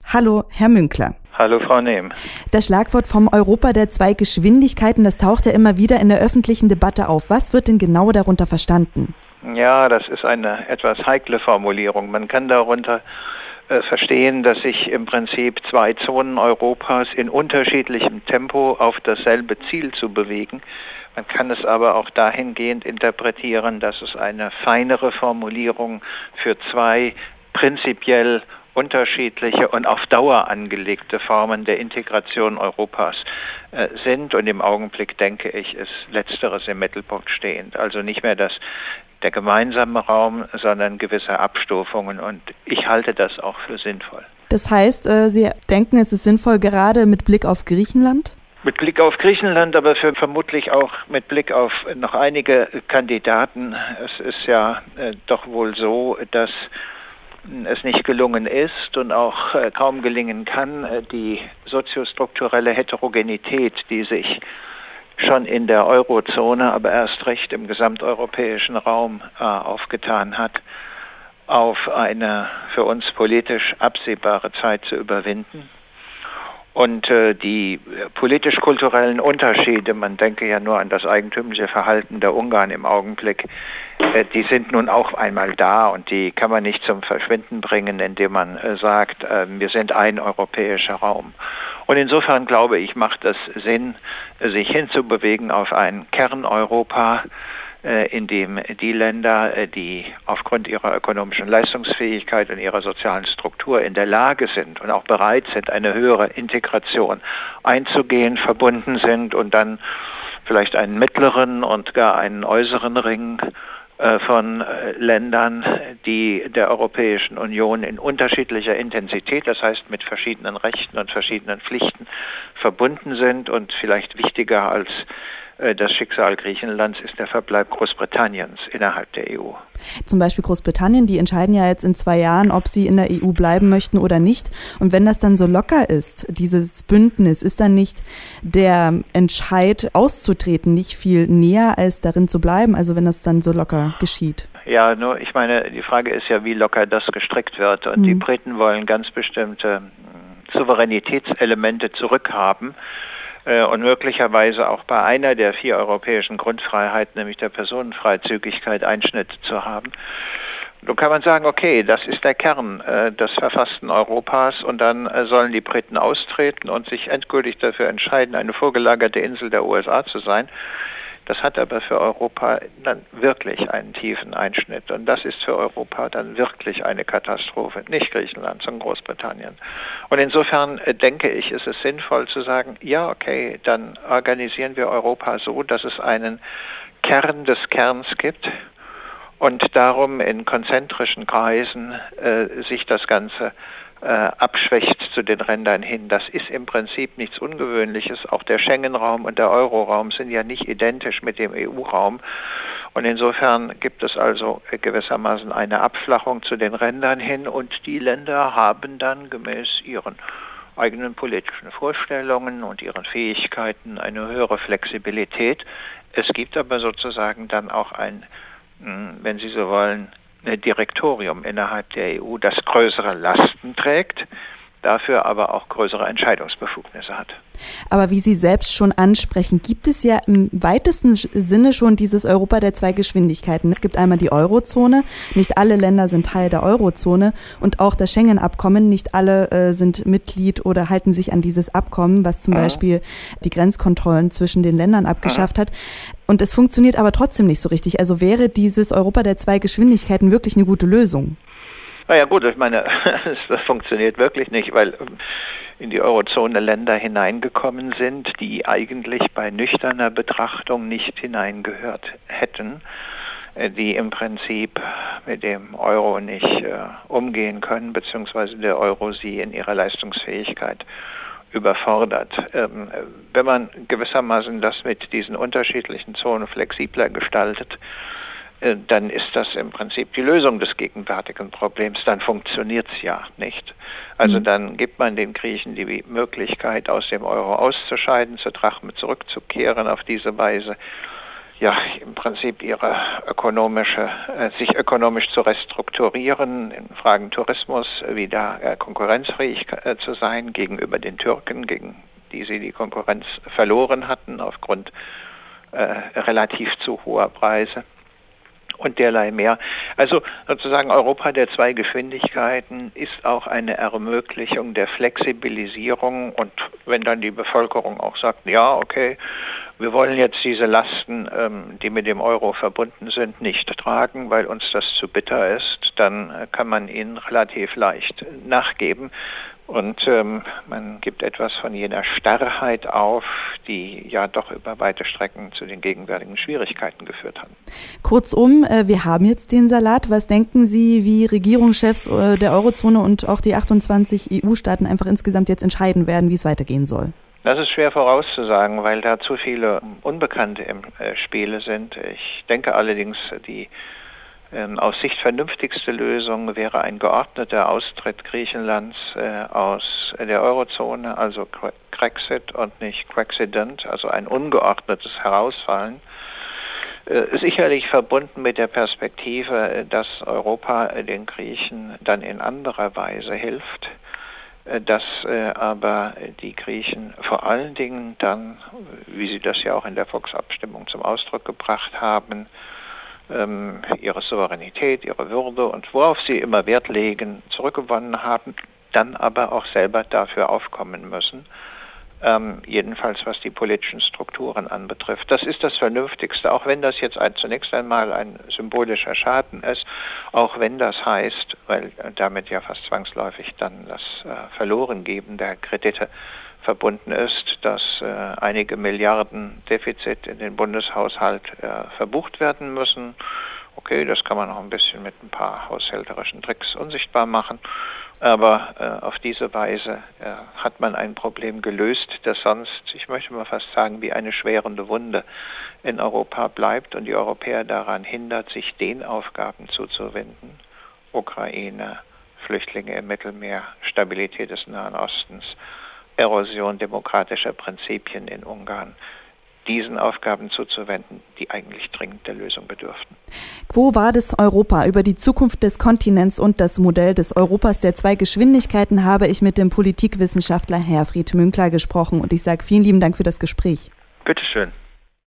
Hallo, Herr Münkler. Hallo, Frau Nehm. Das Schlagwort vom Europa der zwei Geschwindigkeiten, das taucht ja immer wieder in der öffentlichen Debatte auf. Was wird denn genau darunter verstanden? Ja, das ist eine etwas heikle Formulierung. Man kann darunter verstehen, dass sich im Prinzip zwei Zonen Europas in unterschiedlichem Tempo auf dasselbe Ziel zu bewegen. Man kann es aber auch dahingehend interpretieren, dass es eine feinere Formulierung für zwei prinzipiell unterschiedliche und auf Dauer angelegte Formen der Integration Europas sind. Und im Augenblick, denke ich, ist Letzteres im Mittelpunkt stehend. Also nicht mehr der gemeinsame Raum, sondern gewisse Abstufungen. Und ich halte das auch für sinnvoll. Das heißt, Sie denken, es ist sinnvoll, gerade mit Blick auf Griechenland? Mit Blick auf Griechenland, aber vermutlich auch mit Blick auf noch einige Kandidaten. Es ist ja doch wohl so, dass es nicht gelungen ist und auch kaum gelingen kann, die soziostrukturelle Heterogenität, die sich schon in der Eurozone, aber erst recht im gesamteuropäischen Raum aufgetan hat, auf eine für uns politisch absehbare Zeit zu überwinden. Und die politisch-kulturellen Unterschiede, man denke ja nur an das eigentümliche Verhalten der Ungarn im Augenblick, die sind nun auch einmal da und die kann man nicht zum Verschwinden bringen, indem man sagt, wir sind ein europäischer Raum. Und insofern glaube ich, macht es Sinn, sich hinzubewegen auf ein Kerneuropa, in dem die Länder, die aufgrund ihrer ökonomischen Leistungsfähigkeit und ihrer sozialen Struktur in der Lage sind und auch bereit sind, eine höhere Integration einzugehen, verbunden sind und dann vielleicht einen mittleren und gar einen äußeren Ring von Ländern, die der Europäischen Union in unterschiedlicher Intensität, das heißt mit verschiedenen Rechten und verschiedenen Pflichten verbunden sind. Und vielleicht wichtiger als das Schicksal Griechenlands ist der Verbleib Großbritanniens innerhalb der EU. Zum Beispiel Großbritannien, die entscheiden ja jetzt in 2 Jahren, ob sie in der EU bleiben möchten oder nicht. Und wenn das dann so locker ist, dieses Bündnis, ist dann nicht der Entscheid auszutreten nicht viel näher, als darin zu bleiben, also wenn das dann so locker geschieht? Ja, nur ich meine, die Frage ist ja, wie locker das gestrickt wird. Und die Briten wollen ganz bestimmte Souveränitätselemente zurückhaben. Und möglicherweise auch bei einer der 4 europäischen Grundfreiheiten, nämlich der Personenfreizügigkeit, Einschnitt zu haben. Nun kann man sagen, okay, das ist der Kern des verfassten Europas und dann sollen die Briten austreten und sich endgültig dafür entscheiden, eine vorgelagerte Insel der USA zu sein. Das hat aber für Europa dann wirklich einen tiefen Einschnitt. Und das ist für Europa dann wirklich eine Katastrophe. Nicht Griechenland, sondern Großbritannien. Und insofern denke ich, ist es sinnvoll zu sagen, ja, okay, dann organisieren wir Europa so, dass es einen Kern des Kerns gibt und darum in konzentrischen Kreisen sich das Ganze abschwächt zu den Rändern hin. Das ist im Prinzip nichts Ungewöhnliches. Auch der Schengen-Raum und der Euro-Raum sind ja nicht identisch mit dem EU-Raum. Und insofern gibt es also gewissermaßen eine Abflachung zu den Rändern hin und die Länder haben dann gemäß ihren eigenen politischen Vorstellungen und ihren Fähigkeiten eine höhere Flexibilität. Es gibt aber sozusagen dann auch ein, wenn Sie so wollen, Direktorium innerhalb der EU, das größere Lasten trägt, dafür aber auch größere Entscheidungsbefugnisse hat. Aber wie Sie selbst schon ansprechen, gibt es ja im weitesten Sinne schon dieses Europa der zwei Geschwindigkeiten. Es gibt einmal die Eurozone, nicht alle Länder sind Teil der Eurozone und auch das Schengen-Abkommen, nicht alle sind Mitglied oder halten sich an dieses Abkommen, was zum Beispiel die Grenzkontrollen zwischen den Ländern abgeschafft hat. Und es funktioniert aber trotzdem nicht so richtig. Also wäre dieses Europa der zwei Geschwindigkeiten wirklich eine gute Lösung? Naja gut, ich meine, das funktioniert wirklich nicht, weil in die Eurozone Länder hineingekommen sind, die eigentlich bei nüchterner Betrachtung nicht hineingehört hätten, die im Prinzip mit dem Euro nicht umgehen können, beziehungsweise der Euro sie in ihrer Leistungsfähigkeit überfordert. Wenn man gewissermaßen das mit diesen unterschiedlichen Zonen flexibler gestaltet, dann ist das im Prinzip die Lösung des gegenwärtigen Problems. Dann funktioniert es ja nicht. Also dann gibt man den Griechen die Möglichkeit, aus dem Euro auszuscheiden, zur Drachme zurückzukehren auf diese Weise. im Prinzip sich ökonomisch zu restrukturieren, in Fragen Tourismus wieder konkurrenzfähig zu sein gegenüber den Türken, gegen die sie die Konkurrenz verloren hatten aufgrund relativ zu hoher Preise und derlei mehr. Also sozusagen Europa der zwei Geschwindigkeiten ist auch eine Ermöglichung der Flexibilisierung, und wenn dann die Bevölkerung auch sagt, ja, okay, wir wollen jetzt diese Lasten, die mit dem Euro verbunden sind, nicht tragen, weil uns das zu bitter ist, dann kann man ihnen relativ leicht nachgeben. Und man gibt etwas von jener Starrheit auf, die ja doch über weite Strecken zu den gegenwärtigen Schwierigkeiten geführt hat. Kurzum, wir haben jetzt den Salat. Was denken Sie, wie Regierungschefs der Eurozone und auch die 28 EU-Staaten einfach insgesamt jetzt entscheiden werden, wie es weitergehen soll? Das ist schwer vorauszusagen, weil da zu viele Unbekannte im Spiele sind. Ich denke allerdings, die aus Sicht vernünftigste Lösung wäre ein geordneter Austritt Griechenlands aus der Eurozone, also Grexit und nicht Grexident, also ein ungeordnetes Herausfallen. Sicherlich verbunden mit der Perspektive, dass Europa den Griechen dann in anderer Weise hilft, dass aber die Griechen vor allen Dingen dann, wie sie das ja auch in der Volksabstimmung zum Ausdruck gebracht haben, ihre Souveränität, ihre Würde und worauf sie immer Wert legen, zurückgewonnen haben, dann aber auch selber dafür aufkommen müssen, jedenfalls was die politischen Strukturen anbetrifft. Das ist das Vernünftigste, auch wenn das jetzt zunächst einmal ein symbolischer Schaden ist, auch wenn das heißt, weil damit ja fast zwangsläufig dann das Verlorengeben der Kredite verbunden ist, dass einige Milliarden Defizit in den Bundeshaushalt verbucht werden müssen. Okay, das kann man auch ein bisschen mit ein paar haushälterischen Tricks unsichtbar machen, aber auf diese Weise hat man ein Problem gelöst, das sonst, ich möchte mal fast sagen, wie eine schwerende Wunde in Europa bleibt und die Europäer daran hindert, sich den Aufgaben zuzuwenden: Ukraine, Flüchtlinge im Mittelmeer, Stabilität des Nahen Ostens, Erosion demokratischer Prinzipien in Ungarn, diesen Aufgaben zuzuwenden, die eigentlich dringend der Lösung bedürften. Quo Vadis Europa? Über die Zukunft des Kontinents und das Modell des Europas der zwei Geschwindigkeiten habe ich mit dem Politikwissenschaftler Herfried Münkler gesprochen, und ich sage vielen lieben Dank für das Gespräch. Bitteschön.